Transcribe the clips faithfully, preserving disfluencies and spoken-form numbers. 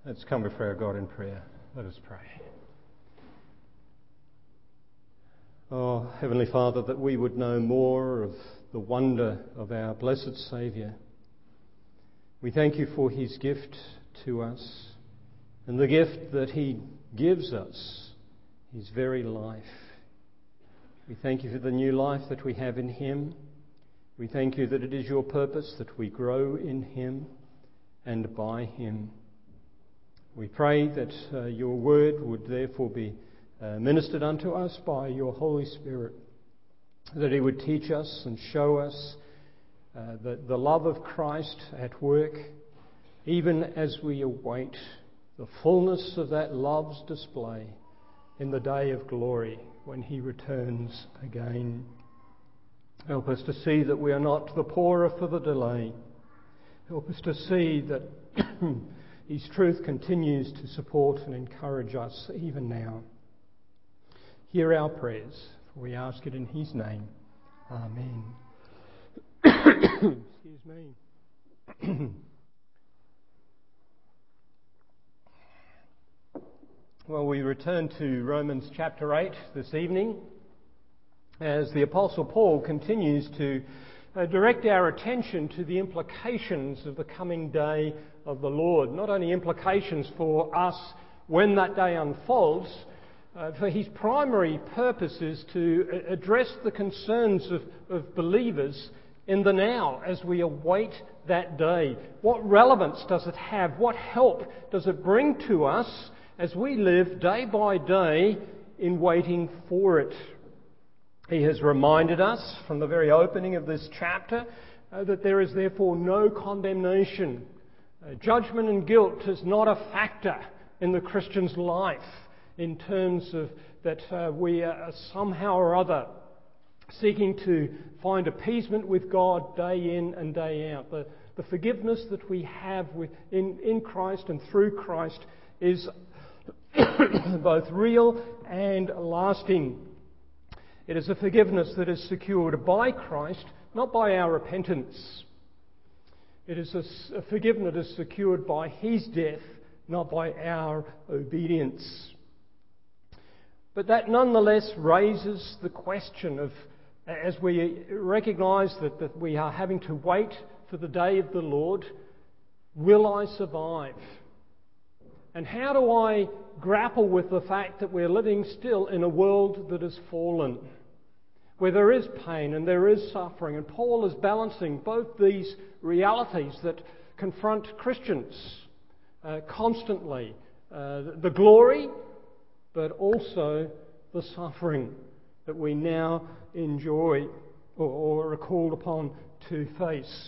Let's come before our God in prayer. Let us pray. Oh, Heavenly Father, that we would know more of the wonder of our blessed Saviour. We thank you for his gift to us and the gift that he gives us, his very life. We thank you for the new life that we have in him. We thank you that it is your purpose that we grow in him and by him. We pray that uh, your word would therefore be uh, ministered unto us by your Holy Spirit, that he would teach us and show us uh, the, the love of Christ at work, even as we await the fullness of that love's display in the day of glory when he returns again. Help us to see that we are not the poorer for the delay. Help us to see that his truth continues to support and encourage us even now. Hear our prayers, for we ask it in his name. Amen. Excuse me. Well, we return to Romans chapter eight this evening as the Apostle Paul continues to uh, direct our attention to the implications of the coming day of the Lord. Not only implications for us when that day unfolds, uh, for his primary purpose is to address the concerns of, of believers in the now as we await that day. What relevance does it have? What help does it bring to us as we live day by day in waiting for it? He has reminded us from the very opening of this chapter uh, that there is therefore no condemnation. Uh, judgment and guilt is not a factor in the Christian's life in terms of that uh, we are somehow or other seeking to find appeasement with God day in and day out. The, the forgiveness that we have with, in, in Christ and through Christ is both real and lasting. It is a forgiveness that is secured by Christ, not by our repentance. It is a, a forgiveness that is secured by his death, not by our obedience. But that nonetheless raises the question of, as we recognise that, that we are having to wait for the day of the Lord, will I survive? And how do I grapple with the fact that we're living still in a world that has fallen, where there is pain and there is suffering? And Paul is balancing both these realities that confront Christians uh, constantly. Uh, the glory, but also the suffering that we now enjoy or, or are called upon to face.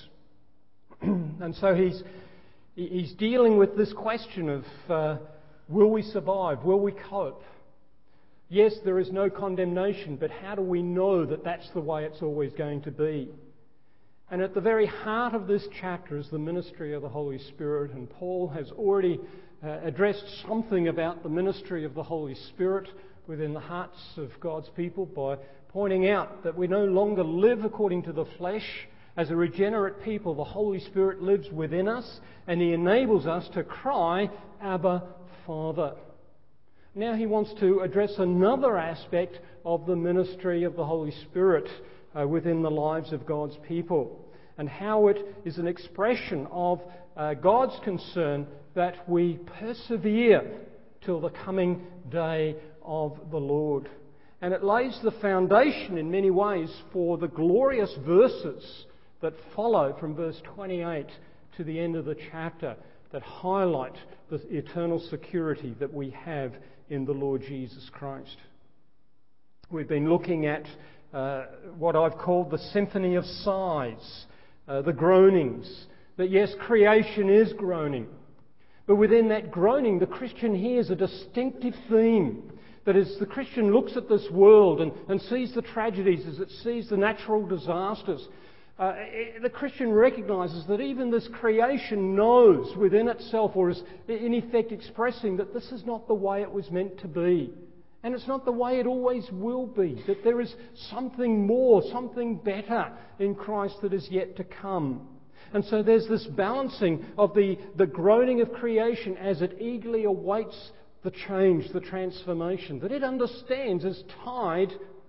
And so he's He's dealing with this question of uh, will we survive? Will we cope? Yes, there is no condemnation, but how do we know that that's the way it's always going to be? And at the very heart of this chapter is the ministry of the Holy Spirit, and Paul has already uh, addressed something about the ministry of the Holy Spirit within the hearts of God's people by pointing out that we no longer live according to the flesh. As a regenerate people, the Holy Spirit lives within us and he enables us to cry, Abba, Father. Now he wants to address another aspect of the ministry of the Holy Spirit uh, within the lives of God's people, and how it is an expression of uh, God's concern that we persevere till the coming day of the Lord. And it lays the foundation in many ways for the glorious verses that follow from verse twenty-eight to the end of the chapter that highlight the eternal security that we have in the Lord Jesus Christ. We've been looking at uh, what I've called the symphony of sighs, uh, the groanings, that yes, creation is groaning, but within that groaning, the Christian hears a distinctive theme. That as the Christian looks at this world and, and sees the tragedies, as it sees the natural disasters, Uh, the Christian recognises that even this creation knows within itself, or is in effect expressing that this is not the way it was meant to be. And it's not the way it always will be. That there is something more, something better in Christ that is yet to come. And so there's this balancing of the, the groaning of creation as it eagerly awaits the change, the transformation, that it understands is tied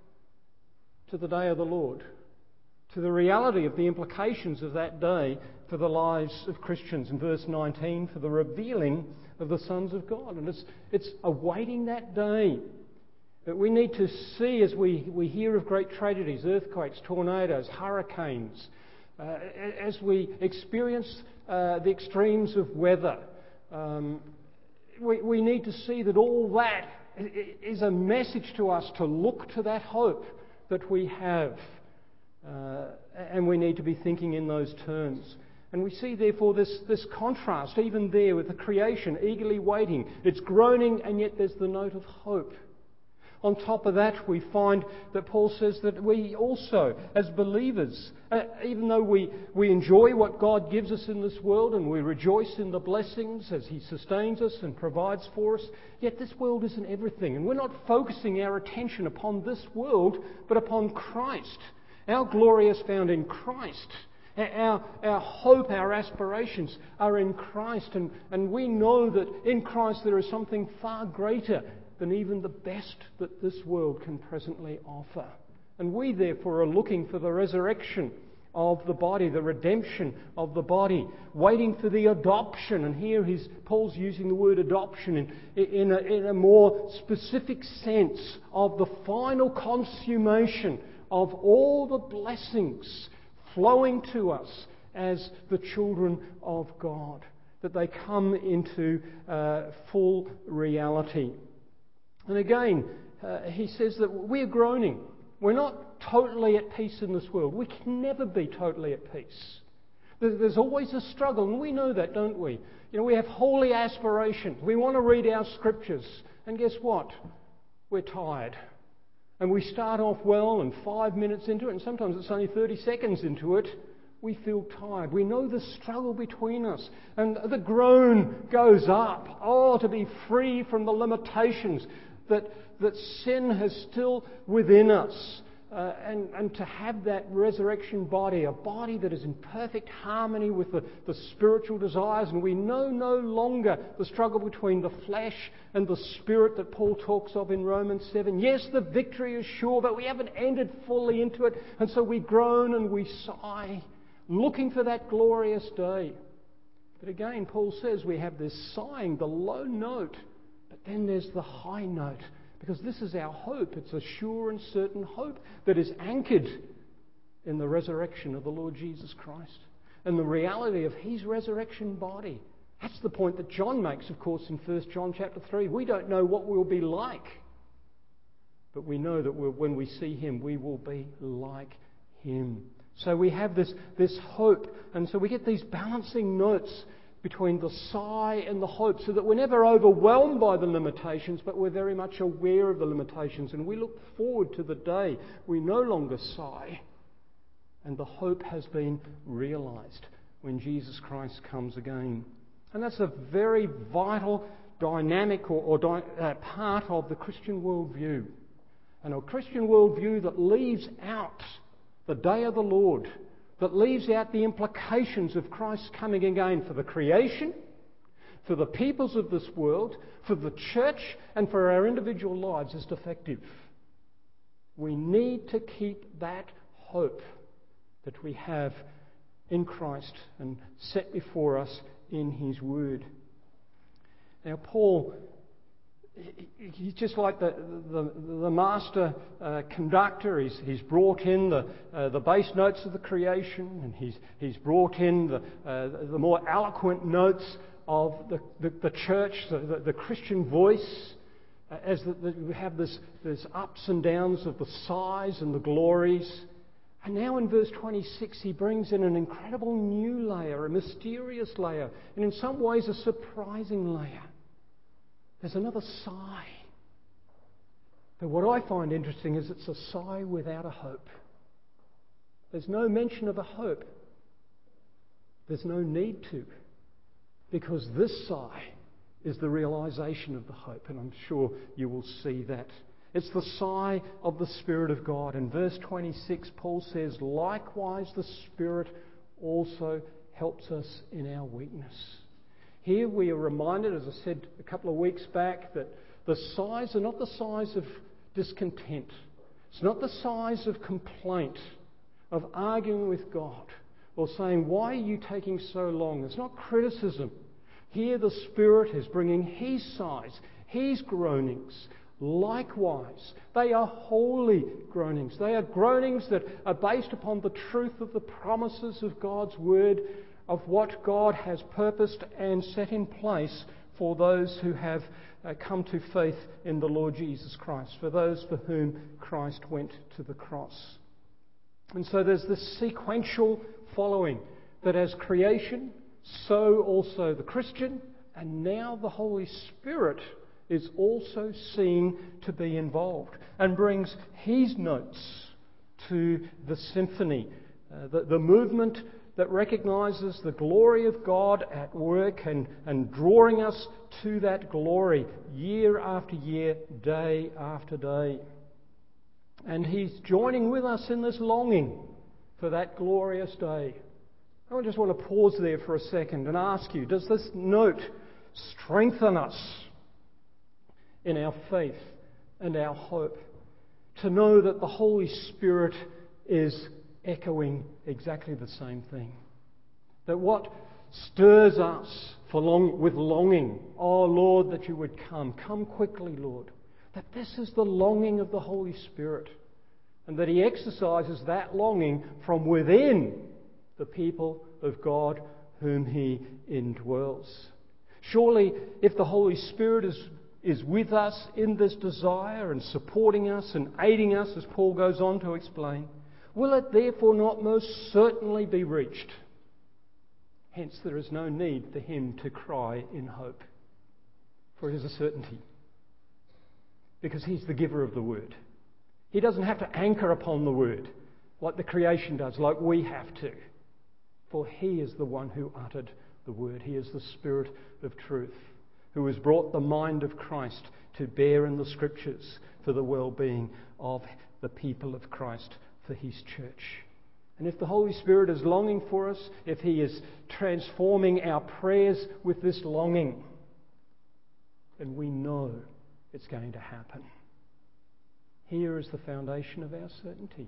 to the day of the Lord, to the reality of the implications of that day for the lives of Christians. In verse nineteen, for the revealing of the sons of God. And it's, it's awaiting that day that we need to see as we, we hear of great tragedies, earthquakes, tornadoes, hurricanes, uh, as we experience uh, the extremes of weather. Um, we, we need to see that all that is a message to us to look to that hope that we have. Uh, and we need to be thinking in those terms. And we see, therefore, this, this contrast, even there, with the creation eagerly waiting. It's groaning, and yet there's the note of hope. On top of that, we find that Paul says that we also, as believers, uh, even though we, we enjoy what God gives us in this world and we rejoice in the blessings as He sustains us and provides for us, yet this world isn't everything. And we're not focusing our attention upon this world, but upon Christ. Our glory is found in Christ. Our, our hope, our aspirations are in Christ. And, and we know that in Christ there is something far greater than even the best that this world can presently offer. And we therefore are looking for the resurrection of the body, the redemption of the body, waiting for the adoption. And here he's, Paul's using the word adoption in, in, a, in a more specific sense of the final consummation of all the blessings flowing to us as the children of God, that they come into uh, full reality. And again, uh, he says that we're groaning. We're not totally at peace in this world. We can never be totally at peace. There's always a struggle, and we know that, don't we? You know, we have holy aspirations. We want to read our scriptures, and guess what? We're tired. And we start off well, and five minutes into it, and sometimes it's only thirty seconds into it, we feel tired. We know the struggle between us, and the groan goes up. Oh, to be free from the limitations that, that sin has still within us. Uh, and, and to have that resurrection body, a body that is in perfect harmony with the, the spiritual desires. And we know no longer the struggle between the flesh and the spirit that Paul talks of in Romans seven. Yes, the victory is sure, but we haven't entered fully into it. And so we groan and we sigh, looking for that glorious day. But again, Paul says we have this sighing, the low note, but then there's the high note. Because this is our hope. It's a sure and certain hope that is anchored in the resurrection of the Lord Jesus Christ and the reality of His resurrection body. That's the point that John makes, of course, in First John chapter three. We don't know what we'll be like, but we know that we'll, when we see Him, we will be like Him. So we have this, this hope, and so we get these balancing notes between the sigh and the hope, so that we're never overwhelmed by the limitations, but we're very much aware of the limitations, and we look forward to the day we no longer sigh, and the hope has been realised when Jesus Christ comes again. And that's a very vital, dynamic or, or di- uh, part of the Christian worldview, and a Christian worldview that leaves out the day of the Lord, that leaves out the implications of Christ's coming again for the creation, for the peoples of this world, for the church, and for our individual lives is defective. We need to keep that hope that we have in Christ and set before us in His Word. Now, Paul, he's just like the, the, the master uh, conductor. He's, he's brought in the, uh, the bass notes of the creation, and he's, he's brought in the, uh, the more eloquent notes of the, the, the church, the, the, the Christian voice, uh, as the, the, we have this, this ups and downs of the sighs and the glories. And now in verse twenty-six, he brings in an incredible new layer, a mysterious layer, and in some ways a surprising layer. There's another sigh. But what I find interesting is it's a sigh without a hope. There's no mention of a hope. There's no need to. Because this sigh is the realisation of the hope. And I'm sure you will see that. It's the sigh of the Spirit of God. In verse twenty-six, Paul says, likewise the Spirit also helps us in our weakness. Here we are reminded, as I said a couple of weeks back, that the sighs are not the sighs of discontent. It's not the sighs of complaint, of arguing with God, or saying, why are you taking so long? It's not criticism. Here the Spirit is bringing His sighs, His groanings. Likewise, they are holy groanings. They are groanings that are based upon the truth of the promises of God's Word, of what God has purposed and set in place for those who have uh, come to faith in the Lord Jesus Christ, for those for whom Christ went to the cross. And so there's this sequential following, that as creation, so also the Christian, and now the Holy Spirit is also seen to be involved and brings His notes to the symphony, uh, the, the movement that recognises the glory of God at work and, and drawing us to that glory year after year, day after day. And He's joining with us in this longing for that glorious day. I just want to pause there for a second and ask you, does this note strengthen us in our faith and our hope to know that the Holy Spirit is echoing exactly the same thing? That what stirs us for long, with longing, oh Lord, that you would come, come quickly, Lord, that this is the longing of the Holy Spirit, and that He exercises that longing from within the people of God whom He indwells. Surely, if the Holy Spirit is is with us in this desire and supporting us and aiding us, as Paul goes on to explain, will it therefore not most certainly be reached? Hence, there is no need for him to cry in hope, for it is a certainty, because He's the giver of the word. He doesn't have to anchor upon the word like the creation does, like we have to, for He is the one who uttered the word. He is the Spirit of truth, who has brought the mind of Christ to bear in the Scriptures for the well-being of the people of Christ, for His church. And if the Holy Spirit is longing for us, if He is transforming our prayers with this longing, then we know it's going to happen. Here is the foundation of our certainty.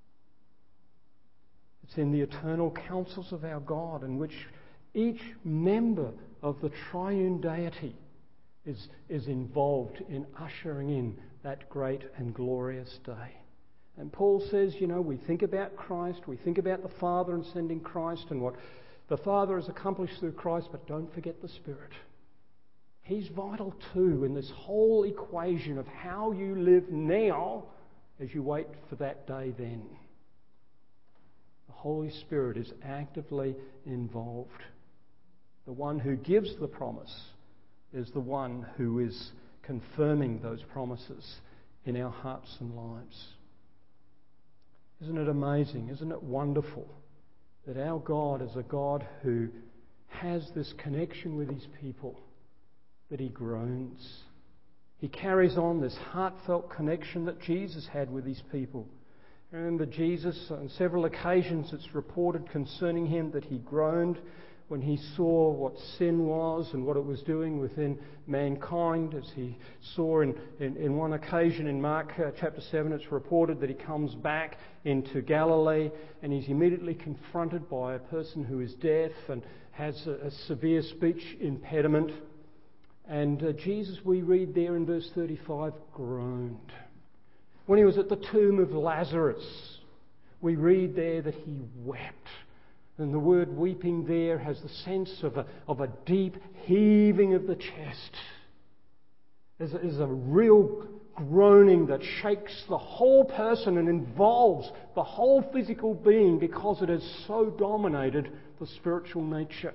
It's in the eternal counsels of our God, in which each member of the triune deity is, is involved in ushering in that great and glorious day. And Paul says, you know, we think about Christ, we think about the Father and sending Christ and what the Father has accomplished through Christ, but don't forget the Spirit. He's vital too in this whole equation of how you live now as you wait for that day then. The Holy Spirit is actively involved. The one who gives the promise is the one who is confirming those promises in our hearts and lives. Isn't it amazing? Isn't it wonderful that our God is a God who has this connection with His people, that He groans. He carries on this heartfelt connection that Jesus had with His people. Remember Jesus, on several occasions it's reported concerning Him that He groaned when He saw what sin was and what it was doing within mankind. As He saw in, in, in one occasion in Mark uh, chapter seven, it's reported that He comes back into Galilee and He's immediately confronted by a person who is deaf and has a, a severe speech impediment. And uh, Jesus, we read there in verse thirty-five, groaned. When He was at the tomb of Lazarus, we read there that He wept. And the word weeping there has the sense of a, of a deep heaving of the chest. There's a, there's a real groaning that shakes the whole person and involves the whole physical being, because it has so dominated the spiritual nature.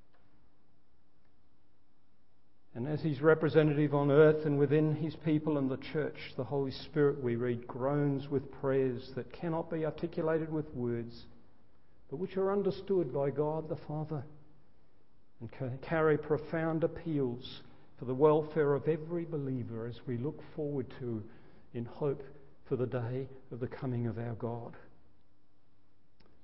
And as His representative on earth and within His people and the church, the Holy Spirit, we read, groans with prayers that cannot be articulated with words, but which are understood by God the Father and carry profound appeals for the welfare of every believer as we look forward to, in hope, for the day of the coming of our God.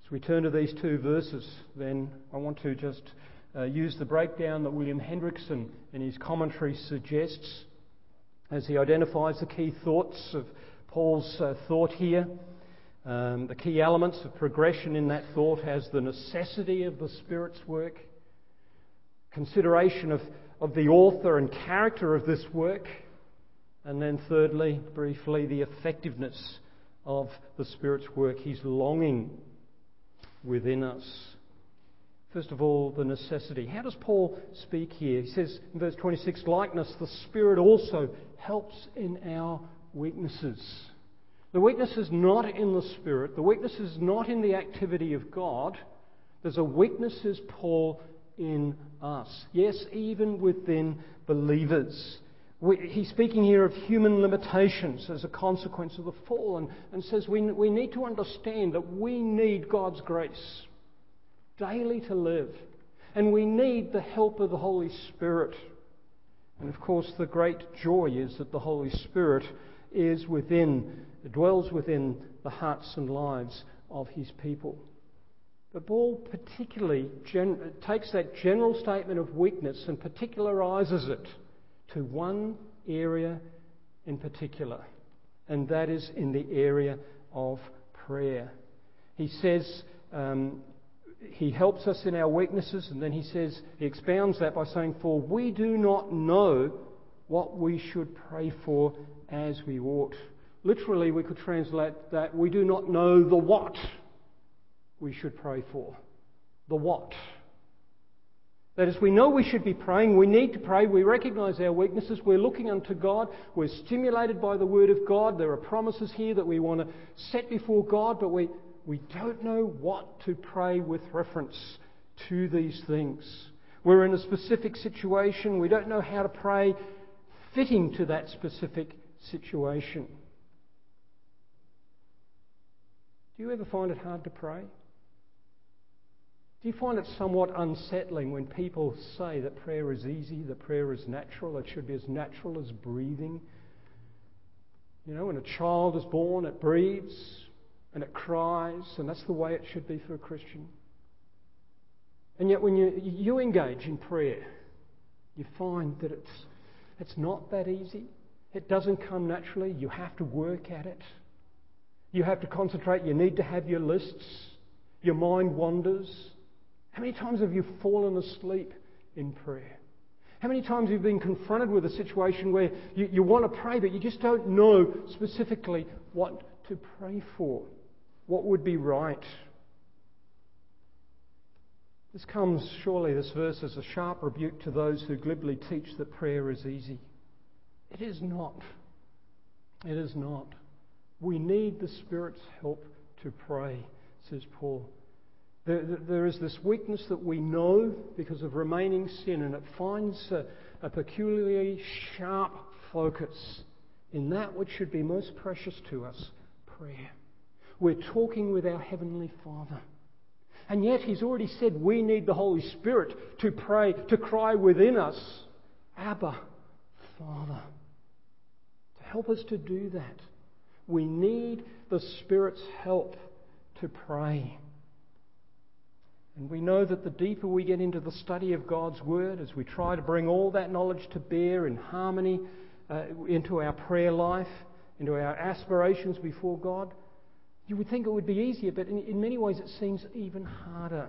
As we turn to these two verses, then I want to just uh, use the breakdown that William Hendrickson in his commentary suggests as he identifies the key thoughts of Paul's uh, thought here. Um, the key elements of progression in that thought as the necessity of the Spirit's work, consideration of, of the author and character of this work, and then thirdly, briefly, the effectiveness of the Spirit's work, His longing within us. First of all, the necessity. How does Paul speak here? He says in verse twenty-six, likeness, the Spirit also helps in our weaknesses. The weakness is not in the Spirit. The weakness is not in the activity of God. There's a weakness, says Paul, in us. Yes, even within believers. We, he's speaking here of human limitations as a consequence of the fall, and, and says we, we need to understand that we need God's grace daily to live. And we need the help of the Holy Spirit. And of course, the great joy is that the Holy Spirit is within, dwells within the hearts and lives of His people. But Paul particularly gen- takes that general statement of weakness and particularises it to one area in particular, and that is in the area of prayer. He says um, He helps us in our weaknesses, and then he says, he expounds that by saying, for we do not know what we should pray for as we ought. Literally, we could translate that, we do not know the what we should pray for. The what. That is, we know we should be praying, we need to pray, we recognise our weaknesses, we're looking unto God, we're stimulated by the Word of God, there are promises here that we want to set before God, but we, we don't know what to pray with reference to these things. We're in a specific situation, we don't know how to pray fitting to that specific situation. Do you ever find it hard to pray? Do you find it somewhat unsettling when people say that prayer is easy, that prayer is natural, it should be as natural as breathing? You know, when a child is born, it breathes and it cries, and that's the way it should be for a Christian. And yet when you, you engage in prayer, you find that it's, it's not that easy. It doesn't come naturally. You have to work at it. You have to concentrate. You need to have your lists. Your mind wanders. How many times have you fallen asleep in prayer? How many times have you been confronted with a situation where you, you want to pray, but you just don't know specifically what to pray for? What would be right? This comes, surely, this verse, as a sharp rebuke to those who glibly teach that prayer is easy. It is not. It is not. We need the Spirit's help to pray, says Paul. There, there is this weakness that we know because of remaining sin, and it finds a, a peculiarly sharp focus in that which should be most precious to us, prayer. We're talking with our Heavenly Father. And yet He's already said we need the Holy Spirit to pray, to cry within us, Abba, Father. To help us to do that, we need the Spirit's help to pray. And we know that the deeper we get into the study of God's Word, as we try to bring all that knowledge to bear in harmony uh, into our prayer life, into our aspirations before God, you would think it would be easier, but in, in many ways it seems even harder.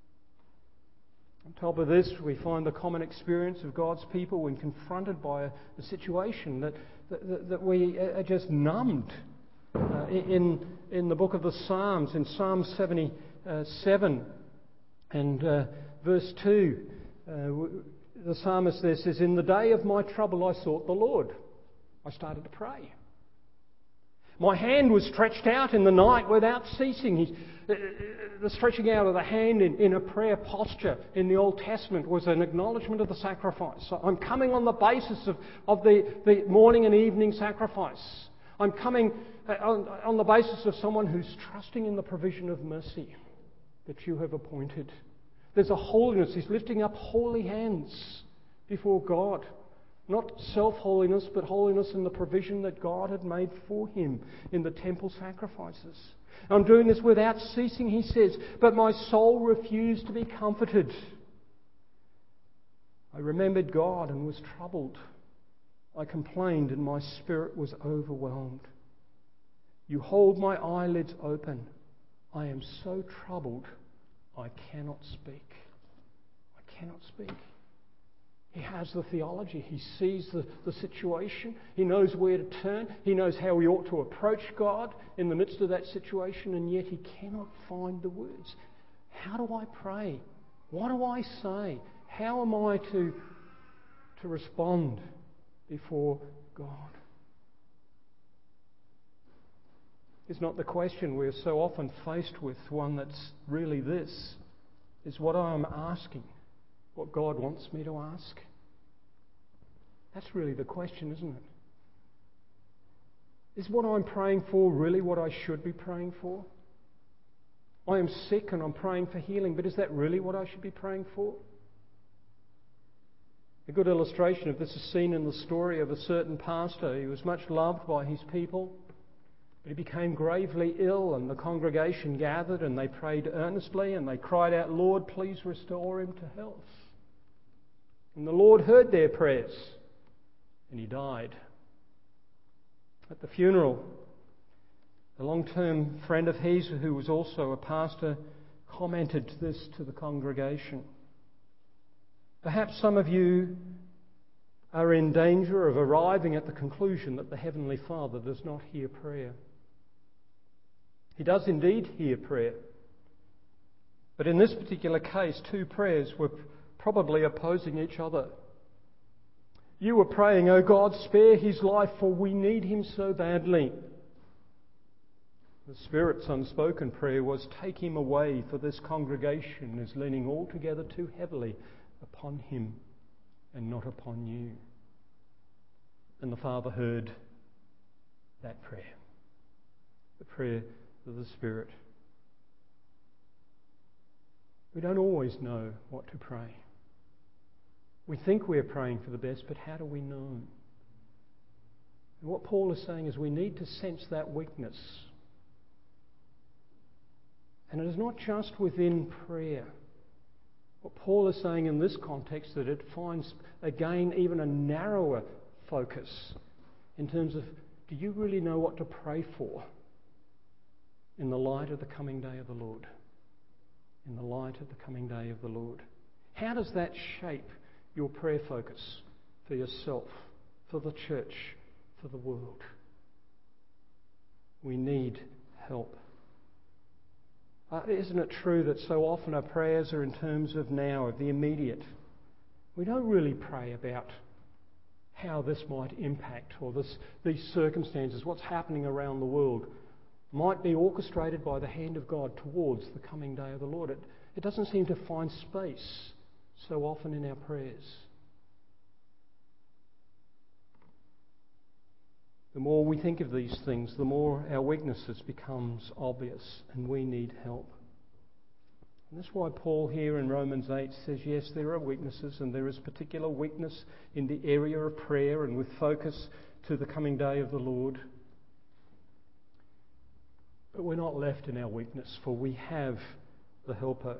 On top of this, we find the common experience of God's people when confronted by a, a situation that, that, that we are just numbed. Uh, in, in the book of the Psalms, in Psalm seventy-seven and uh, verse two, uh, the psalmist there says, in the day of my trouble I sought the Lord. I started to pray. My hand was stretched out in the night without ceasing. He, uh, the stretching out of the hand in, in a prayer posture in the Old Testament was an acknowledgement of the sacrifice. So I'm coming on the basis of, of the, the morning and evening sacrifice. I'm coming uh, on, on the basis of someone who's trusting in the provision of mercy that you have appointed. There's a holiness. He's lifting up holy hands before God. Not self-holiness, but holiness in the provision that God had made for him in the temple sacrifices. I'm doing this without ceasing, he says, but my soul refused to be comforted. I remembered God and was troubled. I complained and my spirit was overwhelmed. You hold my eyelids open. I am so troubled, I cannot speak. I cannot speak. He has the theology. He sees the, the situation. He knows where to turn. He knows how he ought to approach God in the midst of that situation, and yet he cannot find the words. How do I pray? What do I say? How am I to, to respond before God? Is not the question we're so often faced with one that's really this? Is what I am asking what God wants me to ask? That's really the question, isn't it? Is what I'm praying for really what I should be praying for? I am sick and I'm praying for healing, but is that really what I should be praying for? A good illustration of this is seen in the story of a certain pastor. He was much loved by his people, but he became gravely ill, and the congregation gathered and they prayed earnestly and they cried out, "Lord, please restore him to health." And the Lord heard their prayers and he died. At the funeral, a long-term friend of his who was also a pastor commented this to the congregation. Perhaps some of you are in danger of arriving at the conclusion that the Heavenly Father does not hear prayer. He does indeed hear prayer. But in this particular case, two prayers were probably opposing each other. You were praying, "Oh God, spare his life, for we need him so badly." The Spirit's unspoken prayer was, "Take him away, for this congregation is leaning altogether too heavily upon him and not upon you." And the Father heard that prayer, the prayer of the Spirit. We don't always know what to pray. We think we're praying for the best, but how do we know? And what Paul is saying is we need to sense that weakness. And it is not just within prayer. What Paul is saying in this context, that it finds, again, even a narrower focus in terms of, do you really know what to pray for in the light of the coming day of the Lord? In the light of the coming day of the Lord. How does that shape your prayer focus for yourself, for the church, for the world? We need help. Uh, isn't it true that so often our prayers are in terms of now, of the immediate? We don't really pray about how this might impact, or this, these circumstances, what's happening around the world, might be orchestrated by the hand of God towards the coming day of the Lord. It, it doesn't seem to find space so often in our prayers. The more we think of these things, the more our weaknesses becomes obvious and we need help. And that's why Paul here in Romans eight says, yes, there are weaknesses, and there is particular weakness in the area of prayer and with focus to the coming day of the Lord. But we're not left in our weakness, for we have the Helper.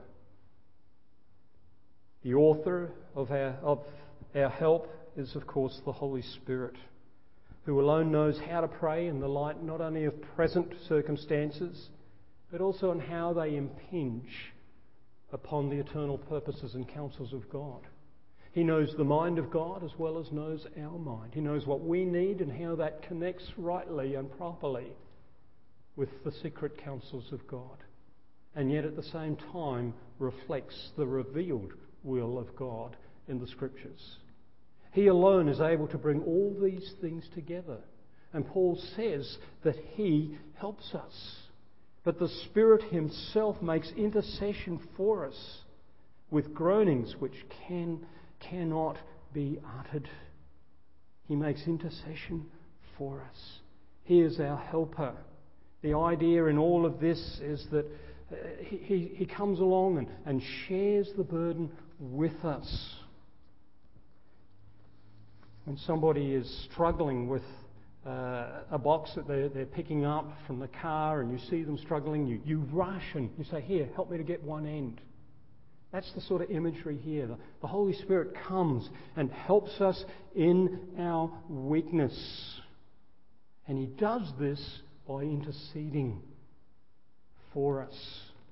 The author of our, of our help is, of course, the Holy Spirit, who alone knows how to pray in the light not only of present circumstances, but also on how they impinge upon the eternal purposes and counsels of God. He knows the mind of God as well as knows our mind. He knows what we need and how that connects rightly and properly with the secret counsels of God, and yet at the same time reflects the revealed will of God in the Scriptures. He alone is able to bring all these things together, and Paul says that he helps us. But the Spirit himself makes intercession for us with groanings which can, cannot be uttered. He makes intercession for us. He is our helper. The idea in all of this is that uh, he, he comes along and, and shares the burden with us. When somebody is struggling with uh, a box that they're, they're picking up from the car and you see them struggling, you, you rush and you say, here, help me to get one end. That's the sort of imagery here. The, the Holy Spirit comes and helps us in our weakness. And He does this by interceding for us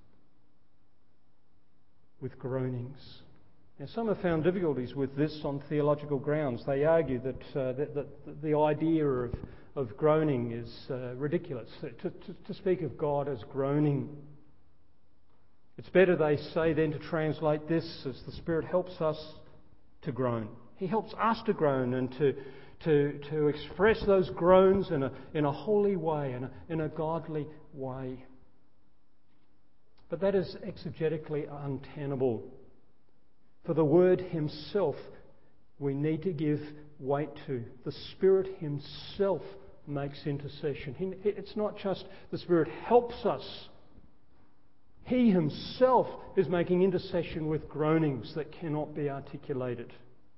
with groanings. Now, some have found difficulties with this on theological grounds. They argue that, uh, that, that the idea of, of groaning is uh, ridiculous, to, to, to speak of God as groaning. It's better, they say, then to translate this as the Spirit helps us to groan. He helps us to groan and to, to, to express those groans in a, in a holy way, in a, in a godly way. But that is exegetically untenable. For the Word Himself we need to give weight to. The Spirit Himself makes intercession. He, it's not just the Spirit helps us. He Himself is making intercession with groanings that cannot be articulated.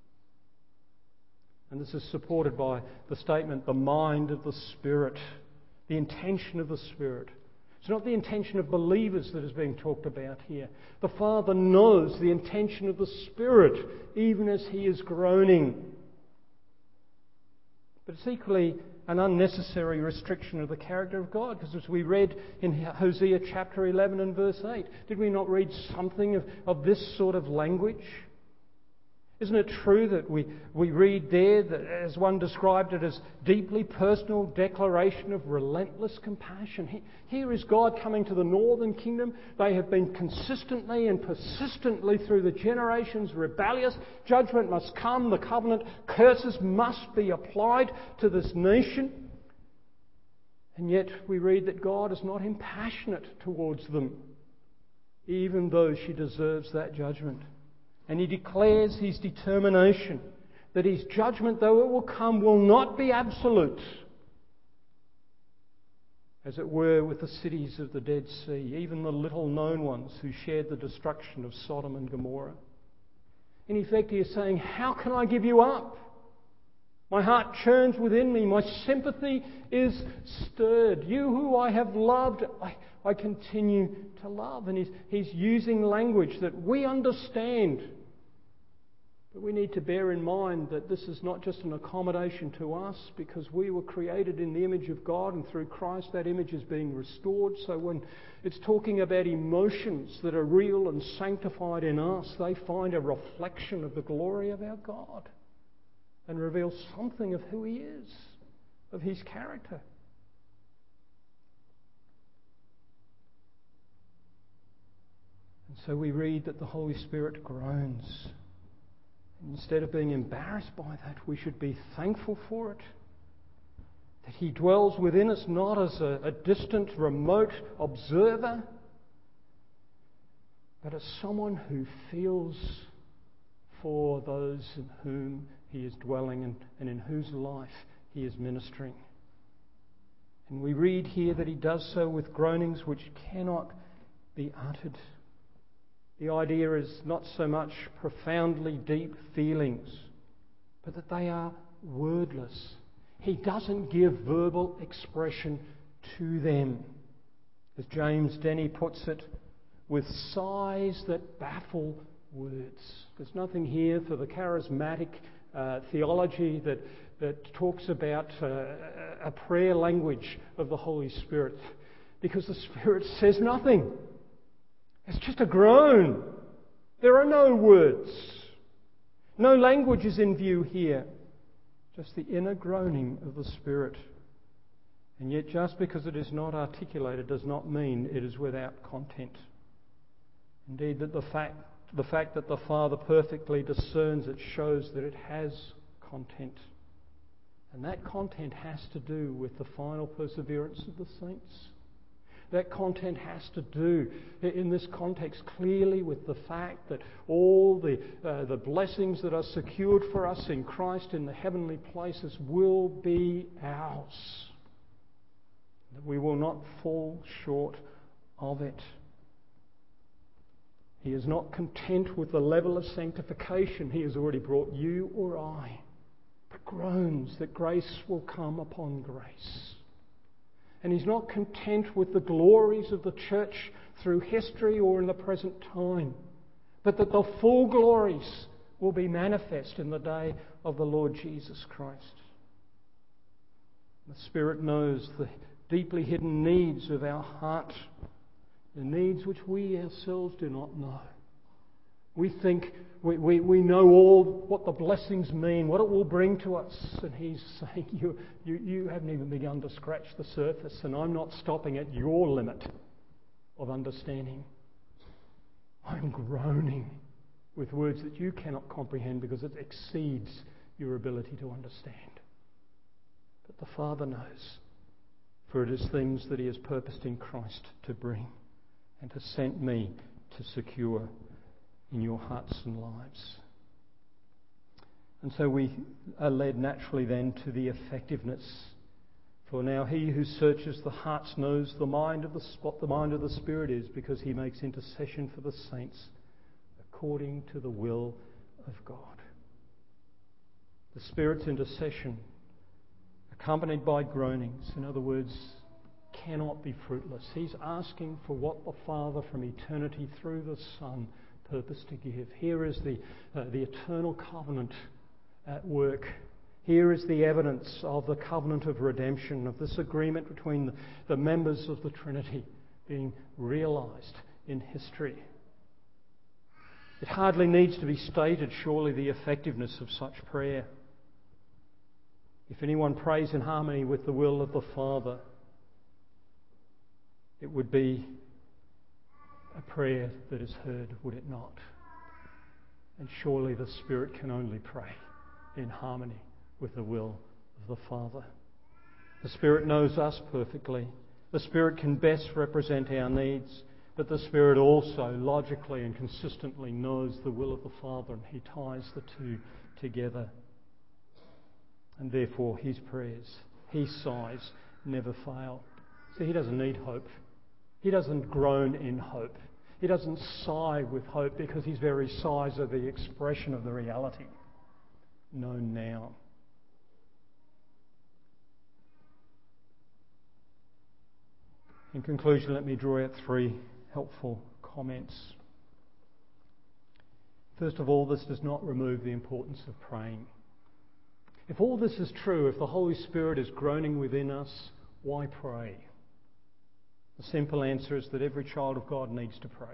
And this is supported by the statement, the mind of the Spirit, the intention of the Spirit. It's not the intention of believers that is being talked about here. The Father knows the intention of the Spirit, even as He is groaning. But it's equally an unnecessary restriction of the character of God, because as we read in Hosea chapter eleven and verse eight, did we not read something of, of this sort of language? Isn't it true that we, we read there, that as one described it, as deeply personal declaration of relentless compassion? He, here is God coming to the northern kingdom. They have been consistently and persistently through the generations rebellious. Judgment must come. The covenant curses must be applied to this nation. And yet we read that God is not impassionate towards them, even though she deserves that judgment. And He declares His determination that His judgment, though it will come, will not be absolute. As it were with the cities of the Dead Sea, even the little known ones who shared the destruction of Sodom and Gomorrah. In effect, He is saying, how can I give you up? My heart churns within me. My sympathy is stirred. You who I have loved, I, I continue to love. And he's, he's using language that we understand. But we need to bear in mind that this is not just an accommodation to us, because we were created in the image of God, and through Christ that image is being restored. So when it's talking about emotions that are real and sanctified in us, they find a reflection of the glory of our God and reveal something of who He is, of His character. And so we read that the Holy Spirit groans. Instead of being embarrassed by that, we should be thankful for it. That He dwells within us not as a, a distant, remote observer, but as someone who feels for those in whom He is dwelling and, and in whose life He is ministering. And we read here that He does so with groanings which cannot be uttered. The idea is not so much profoundly deep feelings, but that they are wordless. He doesn't give verbal expression to them. As James Denney puts it, with sighs that baffle words. There's nothing here for the charismatic uh, theology that, that talks about uh, a prayer language of the Holy Spirit, because the Spirit says nothing. It's just a groan. There are no words. No language is in view here. Just the inner groaning of the Spirit. And yet just because it is not articulated does not mean it is without content. Indeed, that the fact, the fact that the Father perfectly discerns it shows that it has content. And that content has to do with the final perseverance of the saints. That content has to do, in this context, clearly with the fact that all the, uh, the blessings that are secured for us in Christ in the heavenly places will be ours. That we will not fall short of it. He is not content with the level of sanctification He has already brought you or I, but groans that grace will come upon grace. And he's not content with the glories of the church through history or in the present time, but that the full glories will be manifest in the day of the Lord Jesus Christ. The Spirit knows the deeply hidden needs of our heart, the needs which we ourselves do not know. We think we, we, we know all what the blessings mean, what it will bring to us. And he's saying, you, you, you haven't even begun to scratch the surface, and I'm not stopping at your limit of understanding. I'm groaning with words that you cannot comprehend because it exceeds your ability to understand. But the Father knows, for it is things that he has purposed in Christ to bring and has sent me to secure in your hearts and lives. And so we are led naturally then to the effectiveness. For now he who searches the hearts knows the mind of the what the mind of the Spirit is, because he makes intercession for the saints according to the will of God. The Spirit's intercession, accompanied by groanings, in other words, cannot be fruitless. He's asking for what the Father from eternity through the Son purpose to give. Here is the, uh, the eternal covenant at work. Here is the evidence of the covenant of redemption, of this agreement between the, the members of the Trinity being realised in history. It hardly needs to be stated, surely, the effectiveness of such prayer. If anyone prays in harmony with the will of the Father, it would be a prayer that is heard, would it not? And surely the Spirit can only pray in harmony with the will of the Father. The Spirit knows us perfectly. The Spirit can best represent our needs, but the Spirit also logically and consistently knows the will of the Father, and he ties the two together. And therefore his prayers, his sighs, never fail. See, he doesn't need hope. He doesn't groan in hope. He doesn't sigh with hope, because his very sighs are the expression of the reality known now. In conclusion, let me draw out three helpful comments. First of all, this does not remove the importance of praying. If all this is true, if the Holy Spirit is groaning within us, why pray? The simple answer is that every child of God needs to pray.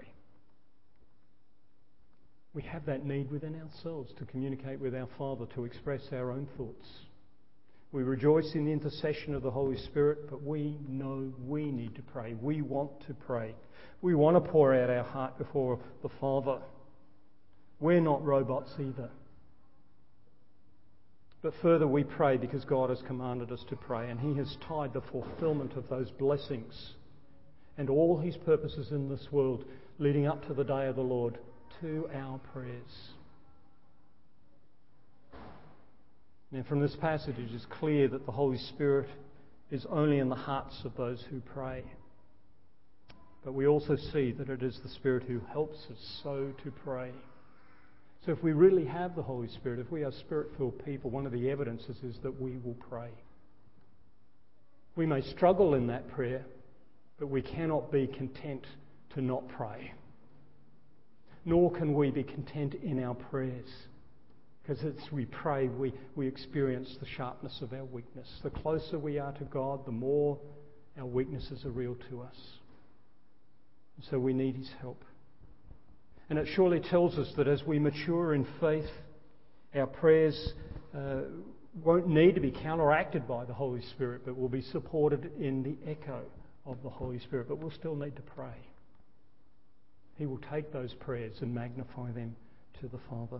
We have that need within ourselves to communicate with our Father, to express our own thoughts. We rejoice in the intercession of the Holy Spirit, but we know we need to pray. We want to pray. We want to pour out our heart before the Father. We're not robots either. But further, we pray because God has commanded us to pray, and he has tied the fulfillment of those blessings and all his purposes in this world leading up to the day of the Lord to our prayers. Now, from this passage, it is clear that the Holy Spirit is only in the hearts of those who pray. But we also see that it is the Spirit who helps us so to pray. So if we really have the Holy Spirit, if we are Spirit-filled people, one of the evidences is that we will pray. We may struggle in that prayer, but we cannot be content to not pray. Nor can we be content in our prayers, because as we pray, we, we experience the sharpness of our weakness. The closer we are to God, the more our weaknesses are real to us. And so we need his help. And it surely tells us that as we mature in faith, our prayers uh, won't need to be counteracted by the Holy Spirit, but will be supported in the echo of the Holy Spirit. But we'll still need to pray. He will take those prayers and magnify them to the Father.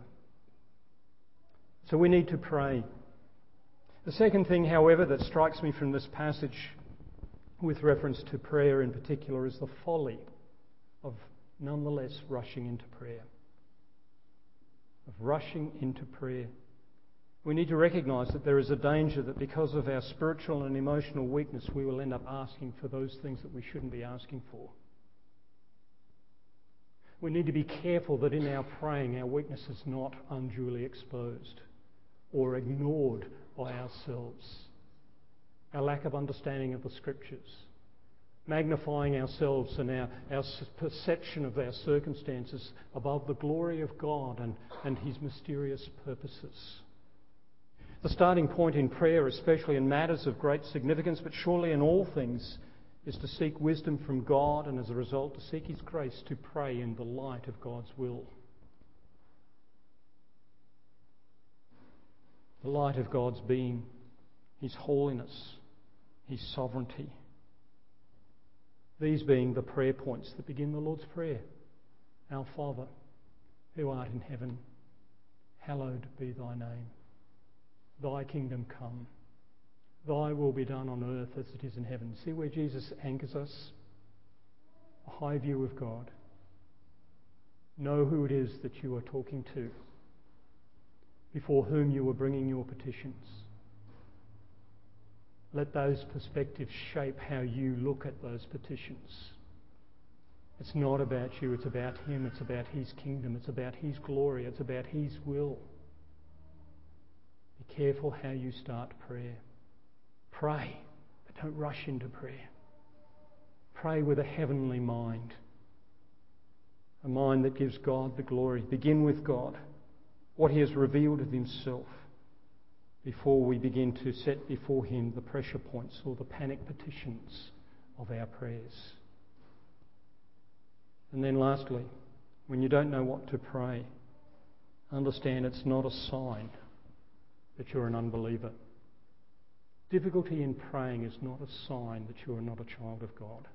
So we need to pray. The second thing, however, that strikes me from this passage with reference to prayer in particular is the folly of nonetheless rushing into prayer. Of rushing into prayer. We need to recognise that there is a danger that because of our spiritual and emotional weakness, we will end up asking for those things that we shouldn't be asking for. We need to be careful that in our praying, our weakness is not unduly exposed or ignored by ourselves, our lack of understanding of the Scriptures, magnifying ourselves and our, our perception of our circumstances above the glory of God and, and His mysterious purposes. The starting point in prayer, especially in matters of great significance, but surely in all things, is to seek wisdom from God and as a result to seek His grace to pray in the light of God's will. The light of God's being, His holiness, His sovereignty. These being the prayer points that begin the Lord's Prayer. Our Father, who art in heaven, hallowed be thy name. Thy kingdom come. Thy will be done on earth as it is in heaven. See where Jesus anchors us? A high view of God. Know who it is that you are talking to, before whom you are bringing your petitions. Let those perspectives shape how you look at those petitions. It's not about you, it's about Him, it's about His kingdom, it's about His glory, it's about His will. Be careful how you start prayer. Pray, but don't rush into prayer. Pray with a heavenly mind, a mind that gives God the glory. Begin with God, what He has revealed of Himself, before we begin to set before Him the pressure points or the panic petitions of our prayers. And then lastly, when you don't know what to pray, understand it's not a sign that you're an unbeliever. Difficulty in praying is not a sign that you are not a child of God.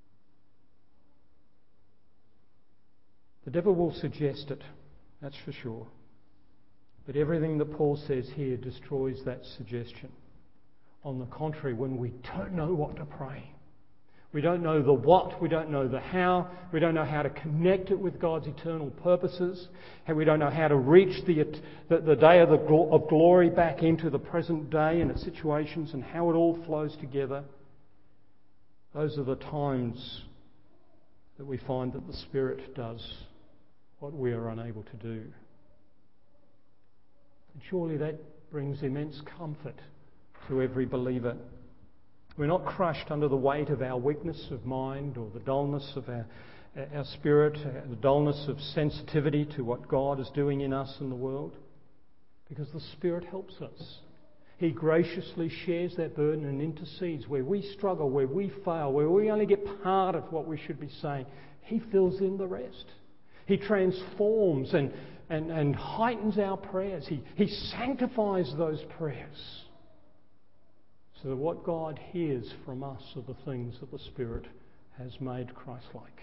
The devil will suggest it, that's for sure. But everything that Paul says here destroys that suggestion. On the contrary, when we don't know what to pray, we don't know the what, we don't know the how, we don't know how to connect it with God's eternal purposes, and we don't know how to reach the, the, the day of, the, of glory back into the present day and its situations and how it all flows together. Those are the times that we find that the Spirit does what we are unable to do. And surely that brings immense comfort to every believer. We're not crushed under the weight of our weakness of mind or the dullness of our, our spirit, the dullness of sensitivity to what God is doing in us and the world, because the Spirit helps us. He graciously shares that burden and intercedes where we struggle, where we fail, where we only get part of what we should be saying. He fills in the rest. He transforms and, and, and heightens our prayers. He, he sanctifies those prayers so that what God hears from us are the things that the Spirit has made Christ-like.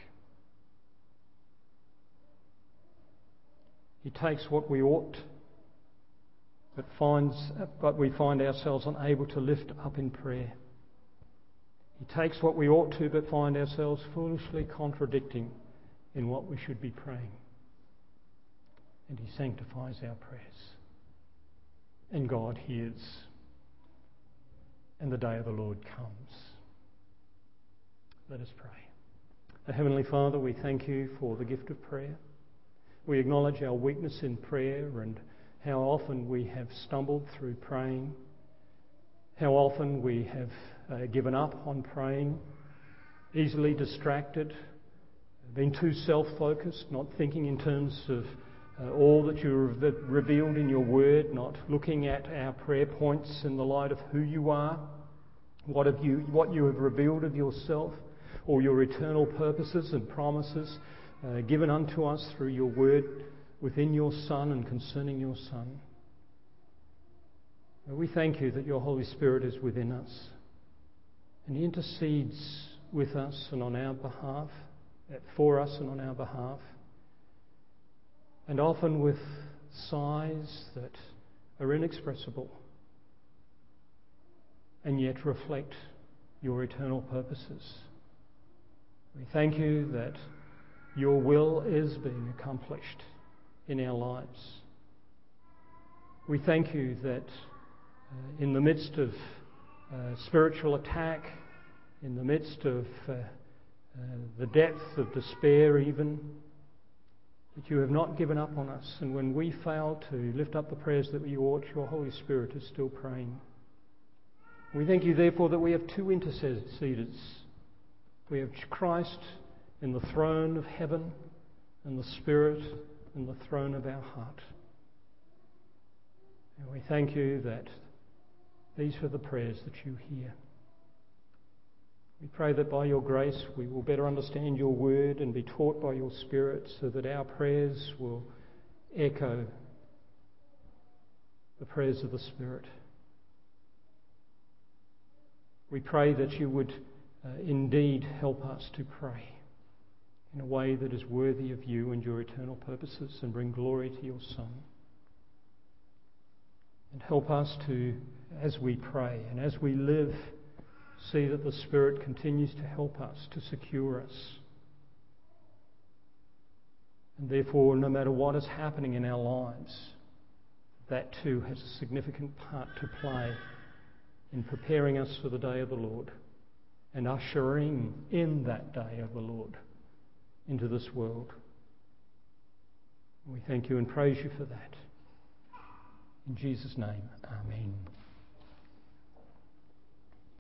He takes what we ought, but finds, but we find ourselves unable to lift up in prayer. He takes what we ought to, but find ourselves foolishly contradicting in what we should be praying. And He sanctifies our prayers. And God hears. And the day of the Lord comes. Let us pray. Our Heavenly Father, we thank You for the gift of prayer. We acknowledge our weakness in prayer and how often we have stumbled through praying, how often we have uh, given up on praying, easily distracted, been too self-focused, not thinking in terms of uh, all that You have revealed in Your Word, not looking at our prayer points in the light of who You are, what have You, what You have revealed of Yourself, or Your eternal purposes and promises uh, given unto us through Your Word within Your Son and concerning Your Son. We thank You that Your Holy Spirit is within us and He intercedes with us and on our behalf, for us and on our behalf, and often with sighs that are inexpressible and yet reflect Your eternal purposes. We thank You that Your will is being accomplished in our lives. We thank You that uh, in the midst of uh, spiritual attack, in the midst of uh, uh, the depth of despair even, that you have not given up on us, and when we fail to lift up the prayers that we ought, your Holy Spirit is still praying. We thank you, therefore, that we have two interceders. We have Christ in the throne of heaven, and the Spirit in the throne of our heart. And we thank you that these are the prayers that you hear. We pray that by your grace we will better understand your word and be taught by your Spirit, so that our prayers will echo the prayers of the Spirit. We pray that you would uh, indeed help us to pray in a way that is worthy of you and your eternal purposes, and bring glory to your Son. And help us to, as we pray and as we live, see that the Spirit continues to help us, to secure us. And therefore, no matter what is happening in our lives, that too has a significant part to play in preparing us for the day of the Lord and ushering in that day of the Lord into this world. We thank you and praise you for that. In Jesus' name, amen.